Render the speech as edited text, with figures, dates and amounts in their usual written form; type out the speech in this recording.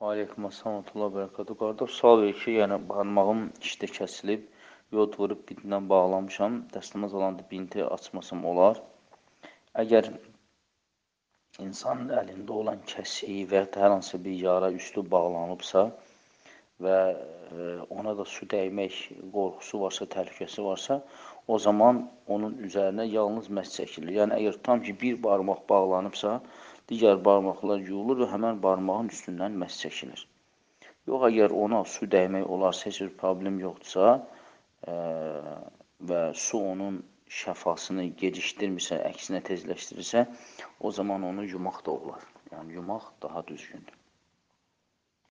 Aleykum assalam və bərəkatuhu. Qardaş, sual verir ki, yəni barmağım işdə kəsilib, yod vurub bintindən bağlamışam. Dəstəmaz olanda binti açmasam olar. Əgər insanın əlində olan kəsiyi və ya da hər hansı bir yara üstü bağlanıbsa və ona da su dəymək qorxusu varsa, təhlükəsi varsa, o zaman onun üzərinə yalnız məs çəkilir. Yəni, əgər tutam ki, bir barmaq bağlanıbsa, digər barmaqlar yuyulur və həmən barmağın üstündən məs çəkilir. Yox, əgər ona su dəymək olarsa, heç bir problem yoxdursa və su onun şəfasını gecikdirmirsə, əksinə tezləşdirirsə, o zaman onu yumaq da olar. Yəni, yumaq daha düzgündür.